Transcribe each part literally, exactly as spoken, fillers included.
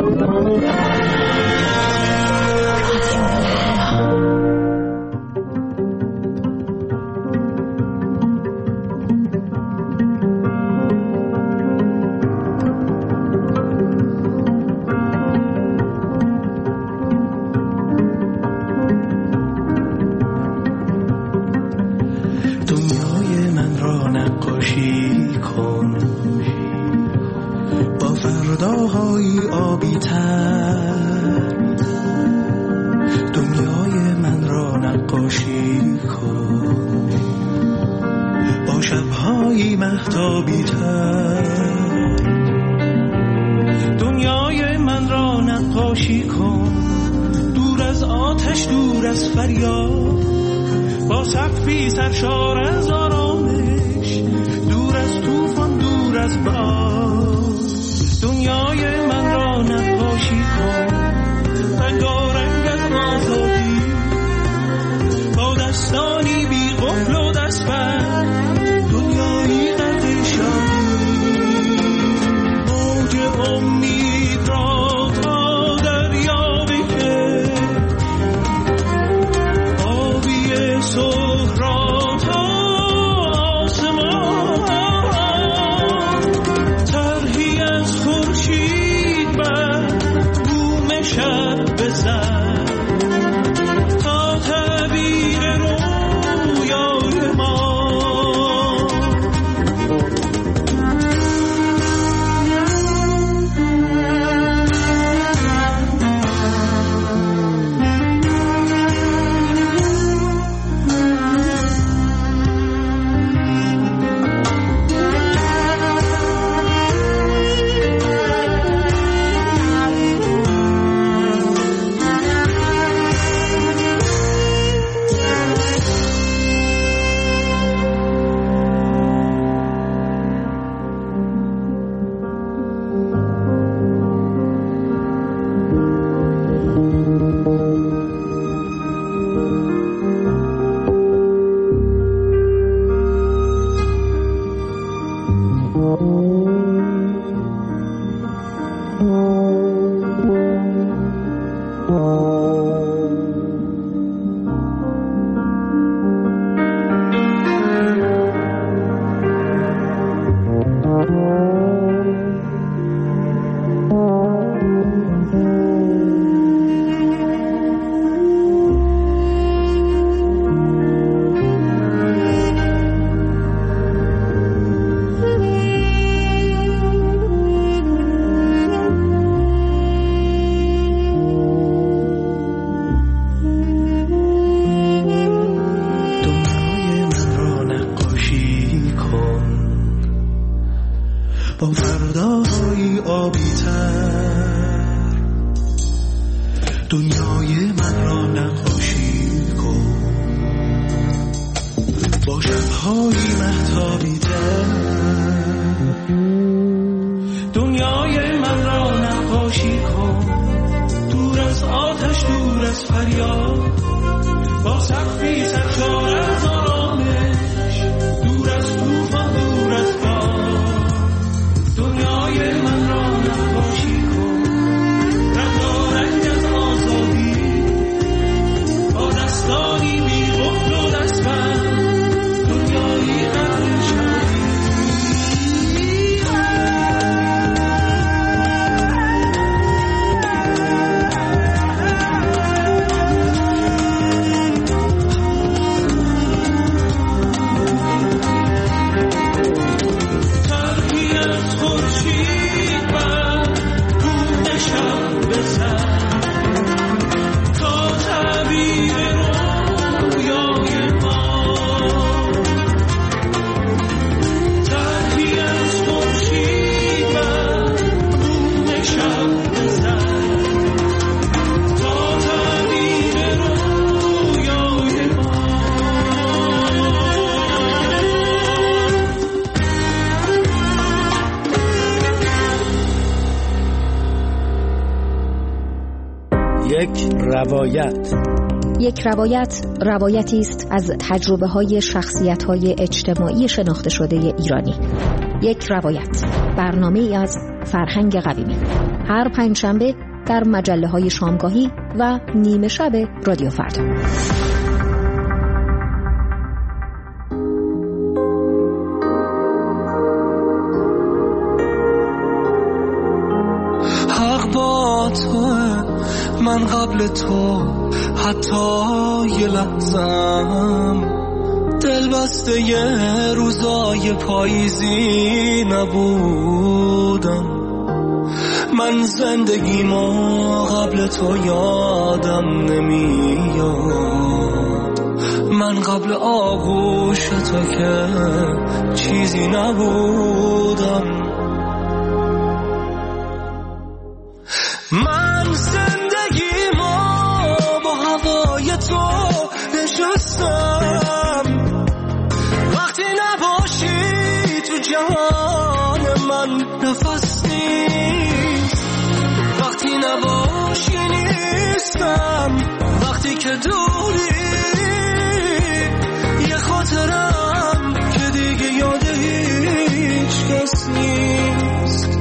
یک روایت. یک روایت روایتی است از تجربه‌های شخصیت‌های اجتماعی شناخته شده ایرانی. یک روایت، برنامه ای از فرهنگ قویمی، هر پنجشنبه در مجله های شامگاهی و نیمه شب رادیو فردا. حق با توه، من قبل تو حتی یه لحظم دل بسته یه روزای پاییزی نبودم. من زندگیمو قبل تو یادم نمیاد، من قبل آغوش تو که چیزی نبودم. من زندگیمو با هوای تو نشستم، وقتی نباشی تو جهان من نفس نیست، وقتی نباشی نیستم، وقتی که دوری یه خاطرم که دیگه یاد هیچ کس نیست.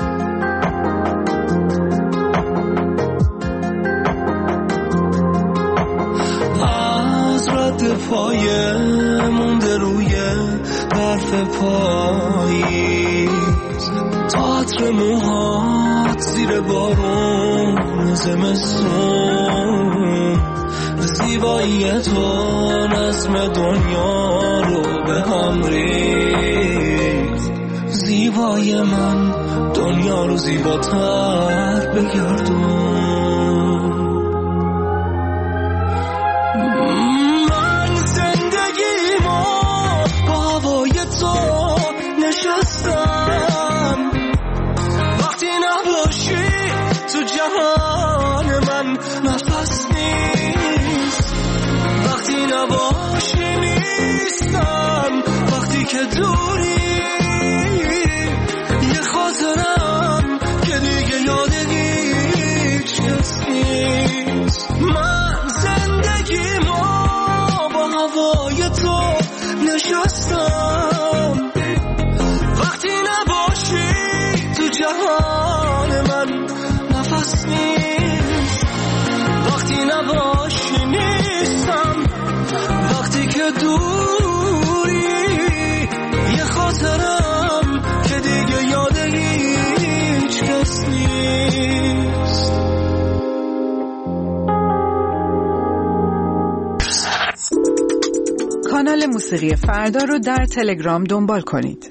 از رد پایه مونده روی برف پاییز، تئاتر موهات زیر بارون زمستون، زیبایی تو نظم دنیا رو به هم ریخت. زیبای من دنیا رو زیباتر بگردون. من زندگیمو با هوای تو نشستم، وقتی نباشی تو جهان من نفس نیست، وقتی نباشی نیستم، وقتی که دوری یه خاطرم که دیگه یاد هیچ کس نیست. من زندگیمو با هوای تو نشستم، وقتی نباشی تو جهان من نفس نیست، وقتی نباشی نیستم، وقتی که دوری یه خاطرم که دیگه یاد هیچ کس نیست. کانال موسیقی فردا رو در تلگرام دنبال کنید.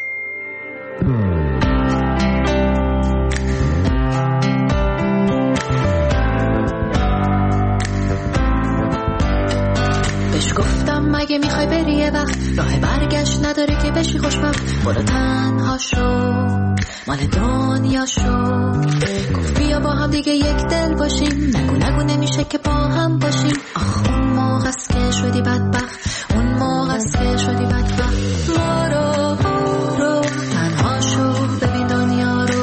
بهش گفتم مگه میخوای بری یه وقت، راه برگشت نداره که بشی خوشبخت، برو تنها شو مال دنیا شو. گفت بیا با هم دیگه یک دل باشیم، نگو نگو نمیشه که با هم باشیم. آخ اون موقع است که شدی بدبخت، اون موقع است که شدی بدبخت. برو برو تنها شو ببین دنیا رو.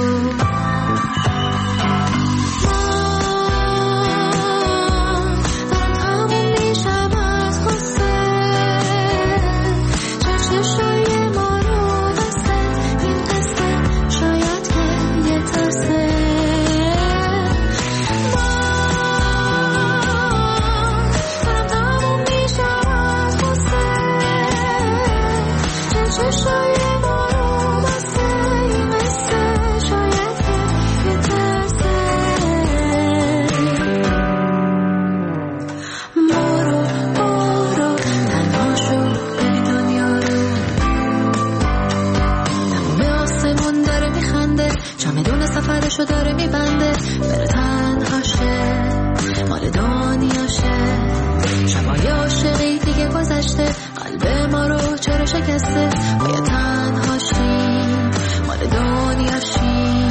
سفرشو داره میبنده، بره تنها شه مال دنیا شه. شبای عاشقی دیگه گذشته، قلب ما رو چرا شکسته. باید تنها شیم مال دنیا شیم.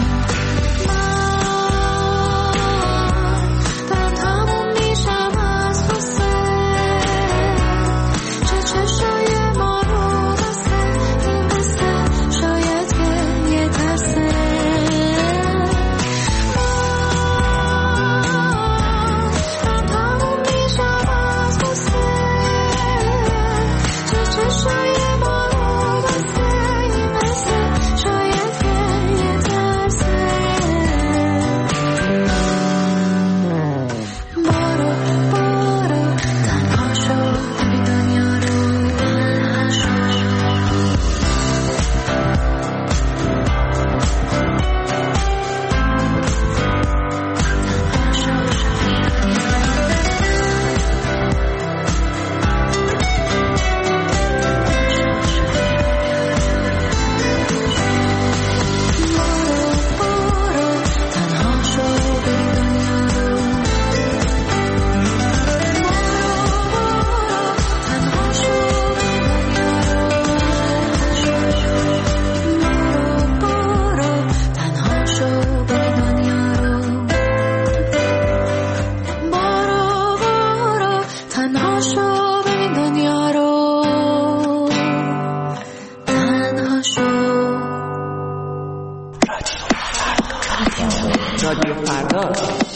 فرداست.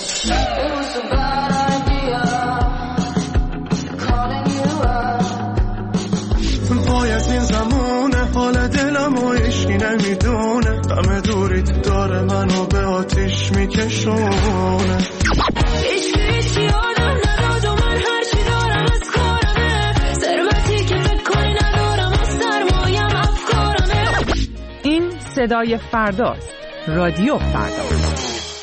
وای از این زمونه حال دلم و عشقی نمیدونه، همه دوریت داره منو به آتیش میکشونه. عشقی عشقی آدم نداد و من هرچی دارم از کارمه، ثروتی که فکر کنی ندارم و سرمایم افکارمه. این صدای فرداست، رادیو فرداست.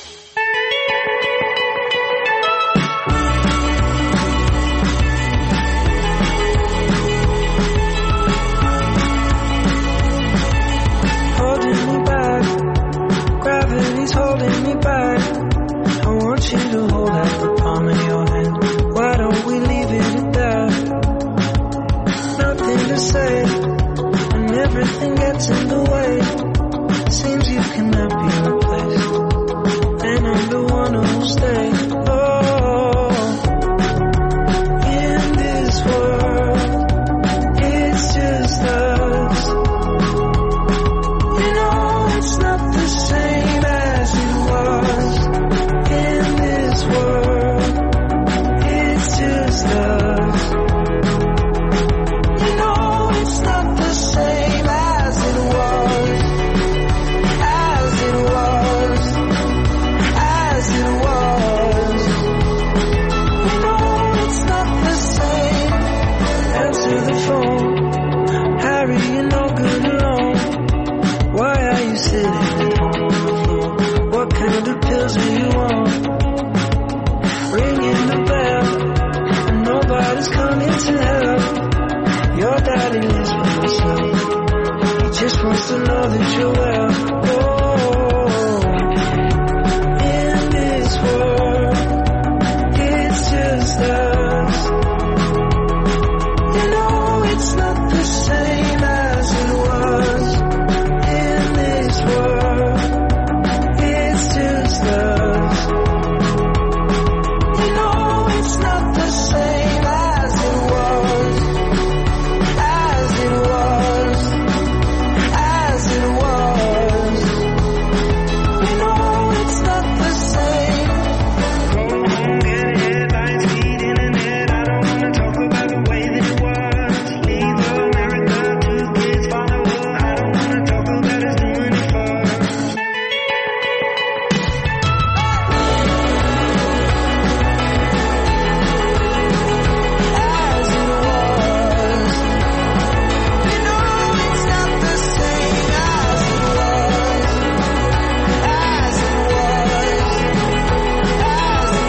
Holding me back, I want you to hold out the palm of your hand. Why don't we leave it at that? Nothing to say, and everything gets in the way. Seems you cannot be replaced, and I'm the one who'll stay. Oh, in this world, it's just us. You know it's not the same as it was. In this world, it's just us. You know it's not the same as it was, as it was, as it was. You know it's not the same. Answer the phone, Harry, you're no good alone. Why are you sitting at home on the floor? What kind of pills do you want? Ringing the bell, and nobody's coming to help. Your daddy lives by himself. He just wants to know that you're well. Oh, in this world, it's just us. You know it's not the same as it was. In this world, it's just us. You know it's not the same as it was, as it was, as it was. You know it's not the same. Go home, get headlines, feed internet. I don't wanna talk about the way that it was. Leave America, two kids follow her. I don't wanna talk about us doing it first. As it was. You know it's not the same as it was, as it was, as it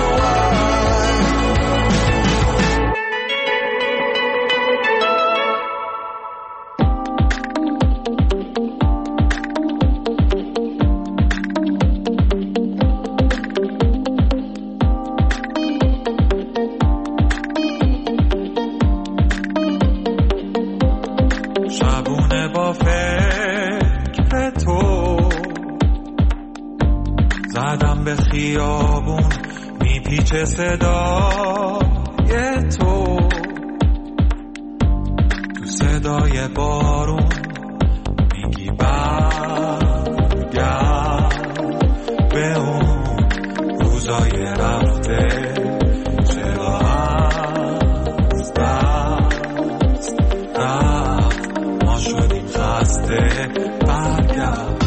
شبونه با فکر تو زدم به خیابون، میپیچه صدای تو، تو صدای بارون میگی برگرد به اون روزای رفته. چرا از دست رفت، ما شدیم خسته. برگرد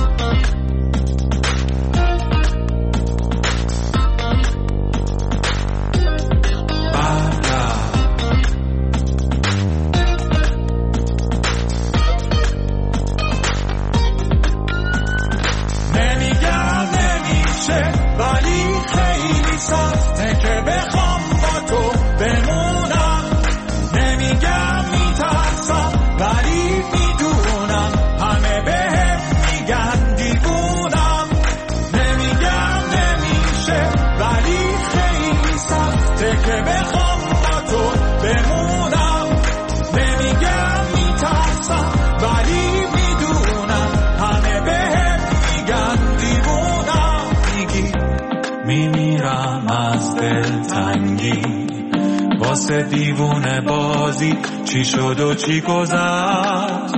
نمیگم نمیشه، ولی خیلی سخته که بخوام با تو بمونم. نمیگم میترسم، ولی میدونم همه بهم میگن دیوونم. نمیگم نمیشه، ولی خیلی سخته که بخوام با تو بمونم. نمیگم میترسم، ولی میدونم همه بهم میگن دیوونم. میگی میمیرم از دلتنگی، واسه دیوونه بازی. چی شد و چی گذشت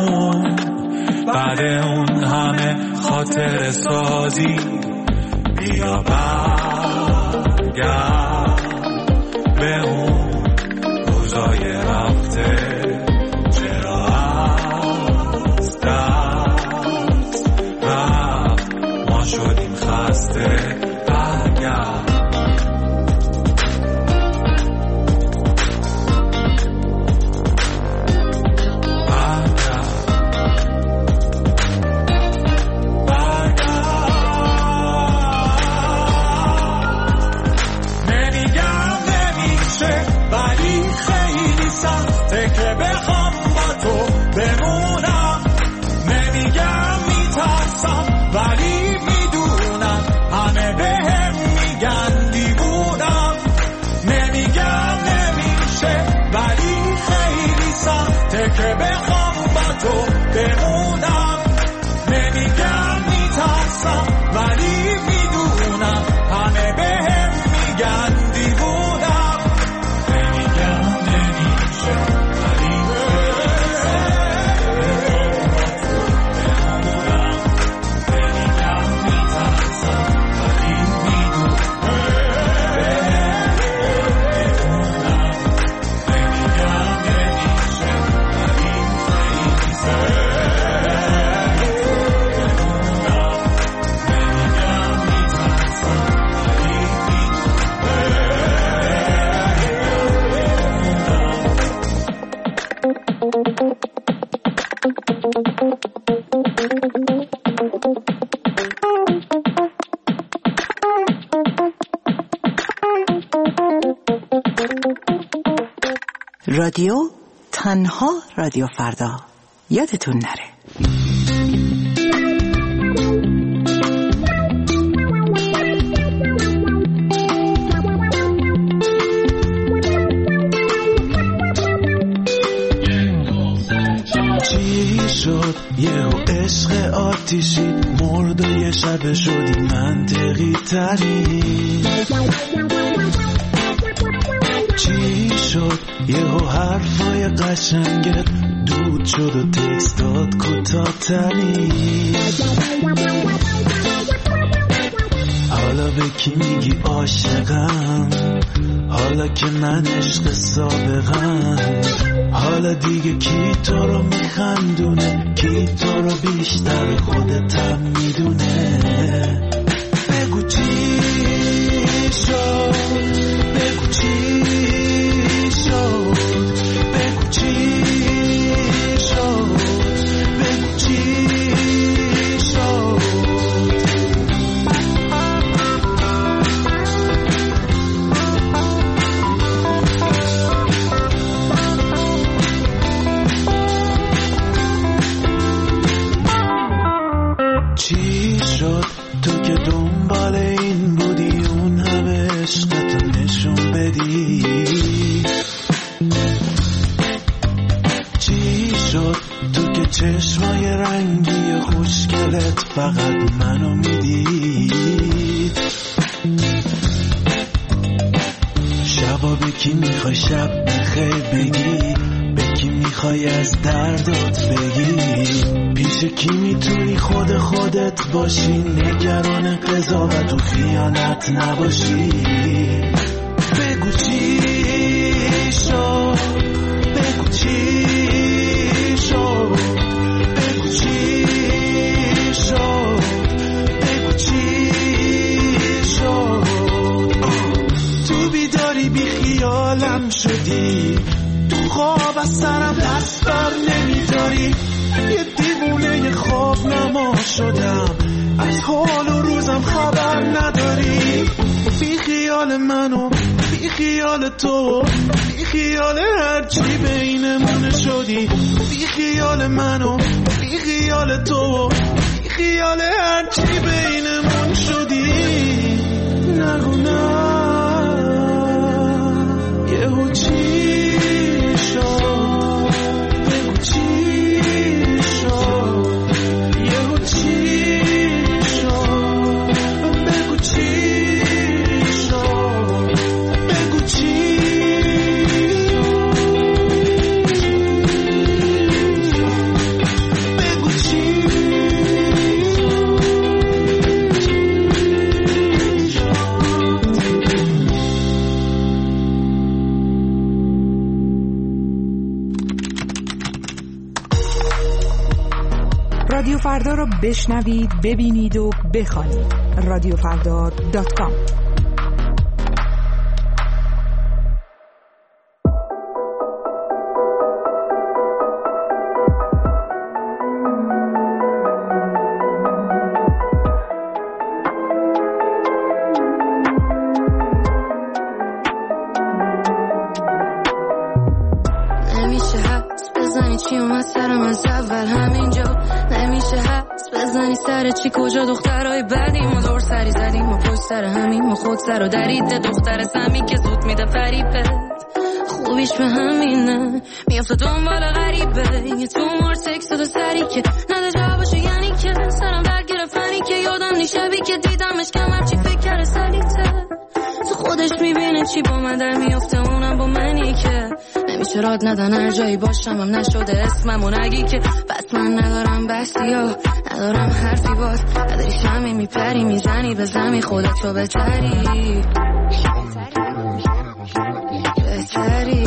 سرمون، بعد اون همه خاطر سازی. بی بیا برگرد به اون روزای رفته، چرا از دست رفت ما شدیم خسته. برگرد که بخوام با تو بمونم، نمیگم میترسم ولی میدونم همه بهم میگن دیوونم. نمیگم نمیشه ولی خیلی سخته که بخوام با تو بمونم، نمیگم میترسم ولی میدونم همه بهم میگن دیوونم. نمیگم نمیشه رادیو تنها رادیو فردا، یادتون نره. چی شد یهو عشق آتیشی مرد و یه شب شدی منطقی ترین؟ چی شد یهو حرفای قشنگت دود شد و تکستات کوتاه‌ترین؟ حالا به کی میگی عاشقم، حالا که من عشق سابقم؟ حالا دیگه کی تو رو میخندونه، کی تو رو بیشتر خودتم میدونه؟ بگو چی شد، بگو چی شد، بگو چی شد، بگو چی شد. چی شد تو که دنبال این بودی اون همه عشقتو نشون بدی؟ چی شد تو که چشمای رنگی خوشگلت فقط منو میدید؟ شبا به کی میخوای شب بخیر بگی، به کی میخوای از دردات بگی؟ پیش کی میتونی خود خودت باشی، نگران قضاوت و خیانت نباشی؟ بگو چی شد، بگو چی شد، بگو چی شد، بگو چی شد. تو بیداری بی خیالم شدی، تو خواب از سرم دست بر نمیداری، یه دیوونه خواب نما شدم، از حال و روزم خبر نداری. بی خیال منو، بی خیال تو، بی خیال هرچی بینمون شدی. بی خیال منو، بی خیال تو، بی خیال هرچی بینمون شدی. نگو نه یهو چی شد، بگو چی شد، یهو چی شد، بگو چی شد، بگو چی بگو چی. فردا رو بشنوید، ببینید و بخوانید. رادیو فردا دات کام. چی کجا دخترای بعدیم و دور سری زدیم و پشت سر همین و خود سر و درید دختر سمی که زود میده فریبت خوبیش به همینه میافته دنبال غریبه یه تو مار سکس دو سری که نده جوابشو یعنی که سرم برگرفتنی که یادم نیشبی که دیدمش کمر چی فکر کرده سلیته تو خودش میبینه چی با من در میافته اونم با منی که نمیشه راد ندن هر جایی باشم هم نشده اسمم و نگی که بس من ندارم بسی ها ندارم حرفی باز نداری شمی میپری میزنی به زمی خودتو بهتری بهتری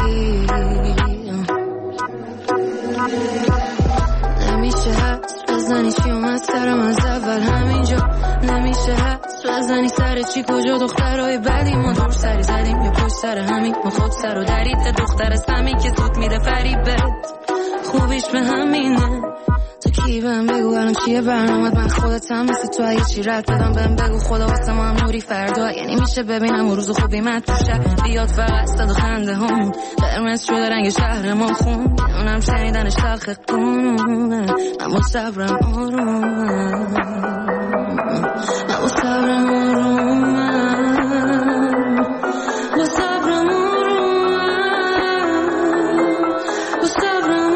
نمیشه حدس بزنی چی اومد سرم از اول همینجا نمیشه حدس بزنی سر چی کجا دخترهای بعدی ما دور سری زدیم یا پشت سر همین ما خود سر و درید دختر سمی که زود میده فریبت خوبیش به همینه تو کی بهم بگو الان چیه برنامه من خودتم مثل تو اگه چی رد بدم بهم بگو خدا واسه ما هم نوری فردا یعنی میشه ببینم و روز خوبی من تو شب بیاد فقط صد و خنده همون قرمز شده رنگ شهر ما خون اونم شنیدنش تلخ قانونه اما صبرم آرومه اما صبرم آرومه با صبرم آرومه با صبرم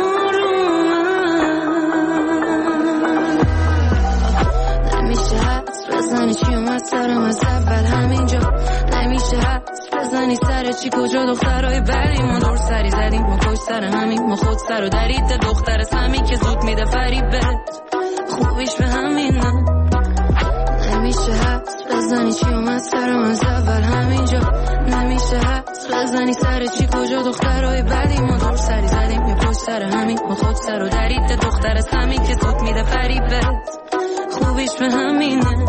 بزنی چی اومد سرم از اول همینجا نمیشه حدس بزنی سر چی کجا دخترهای بعدی ما دور سری زدیم ما پشت سر همین ما خود سر و درید دختر سمی که زود میده فریبت خوبیش به همینه نمیشه حدس بزنی چی اومد سرم از اول همینجا نمیشه حدس بزنی سر چی کجا دخترهای بعدی ما دور سری زدیم یا پشت سر همین ما خود سر و درید دختر سمی که زود میده فریبت خوبیش به همینه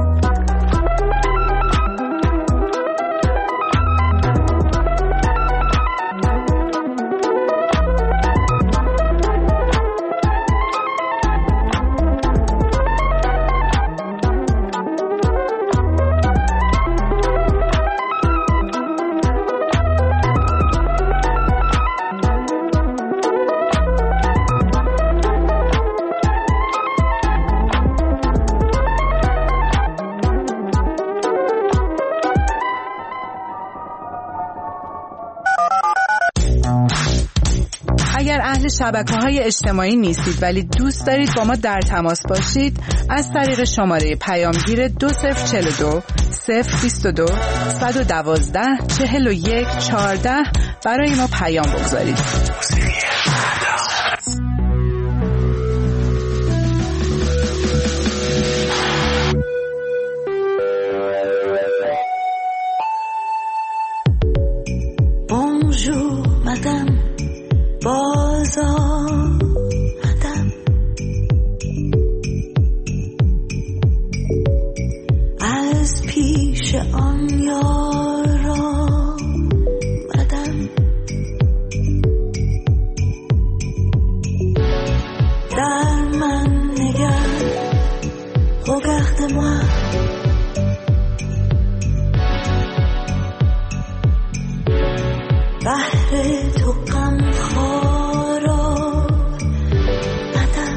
شبکه‌های اجتماعی نیستید ولی دوست دارید با ما در تماس باشید از طریق شماره پیامگیر دو صفر چهل و دو صفر بیست و دو صد و دوازده چهل و یک چهارده برای ما پیام بگذارید. Bonjour madame باز آمدم از پیش آن یار آمدم در من نگر regarde-moi بحر تو غم خارا ندم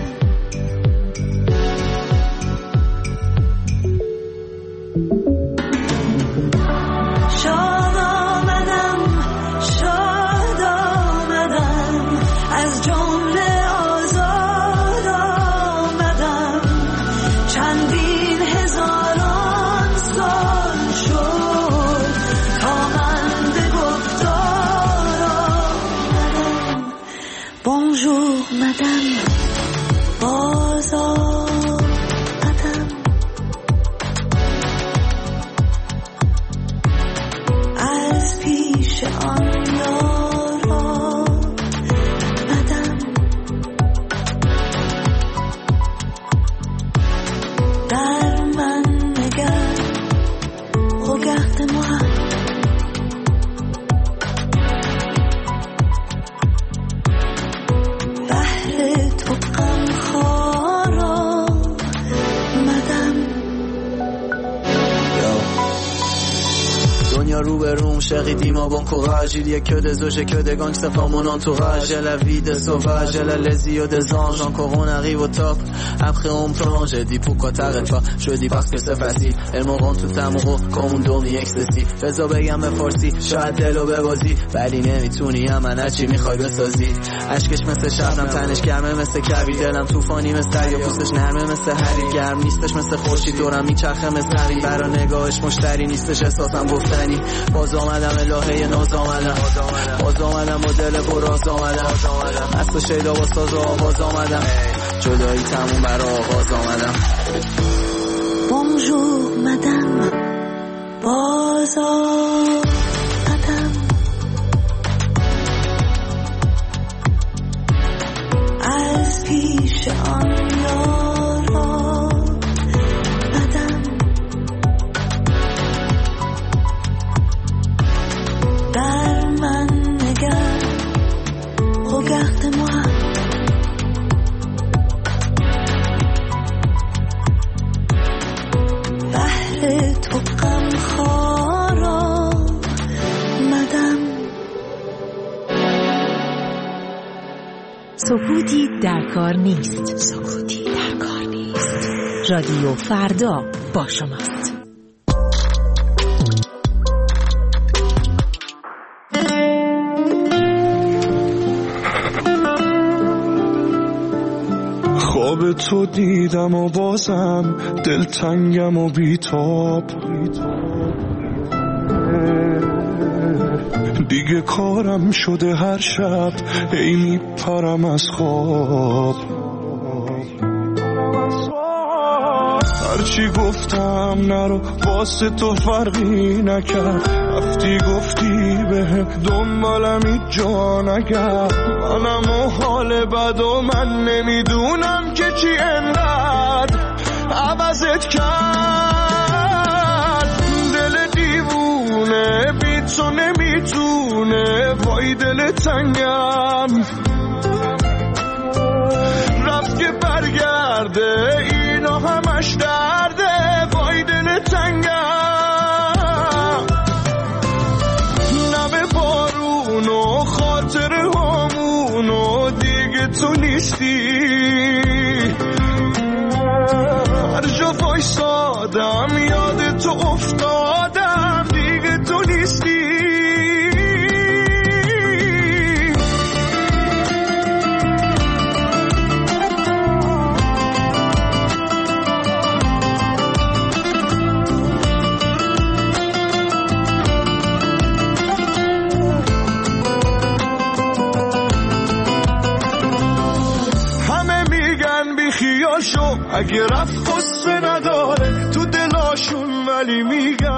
شاد آمدم شاد آمدم از جمله آزاد آمدم چندین هزاران سال شد تا من به Bonjour madame باز آمدم از پیش آن یار آمدم regarde-moi. بهر تو غمخوارا مدم. دنیا رو به روم شقیدیم bon courage, il y a que des eaux, j'ai que des gangs, ça forme mon entourage. J'ai la vie des sauvages, j'ai la les yeux des anges. Encore on arrive au top, après on plonge. J'ai dit pourquoi t'arrêtes pas, je dis parce que c'est facile. Elles me rendent tout amoureux comme un dormi excessif. بذار بگم به فارسی شاید دلو ببازی، ولی نمیتونی هم من هرچی میخوای بسازی. عشقش مثل شبنم، تنش گرمه مثل کویر، دلم طوفانی مثل یا پوستش نرمه مثل حریر، گرم نیستش مثل خورشید، دورم میچرخه مثل حریر، برا نگاهش مشتری نیستش احساسم گفتنی. باز آمدم الهه ناز آمدم، باز آمدم با دل براز آمدم، از شیدا با ساز و آواز آمدم، جدایی تموم برا آغاز آمدم. Bonjour madame, باز آمدم. از پیش آن یارا بدم. در من نگر regarde-moi. بهر تو غمخوارا مدم. سکوتی در کار نیست. سکوتی در کار نیست. رادیو فردا با شماست. خواب تو دیدم و بازم دلتنگم و بیتاب، دیگه کارم شده هر شب ای میپرم از خواب. هرچی گفتم نرو واسه تو فرقی نکرد، رفتی گفتی به دنبالم جا نگرد. منم و حال بد و من نمیدونم که چی انقدر عوضت کرد. دل دیوونه بی تو نمیتونه، وای دل تنگم رفت که برگرده، اینا همش درده، وای دل تنگم. نم بارون و خاطر همون و دیگه تو نیستی، هر جا وایسادم یاد تو افتادم، دیگه تو نیستی. خیال شو اگه رفت قصه نداره تو دلاشون، ولی میگم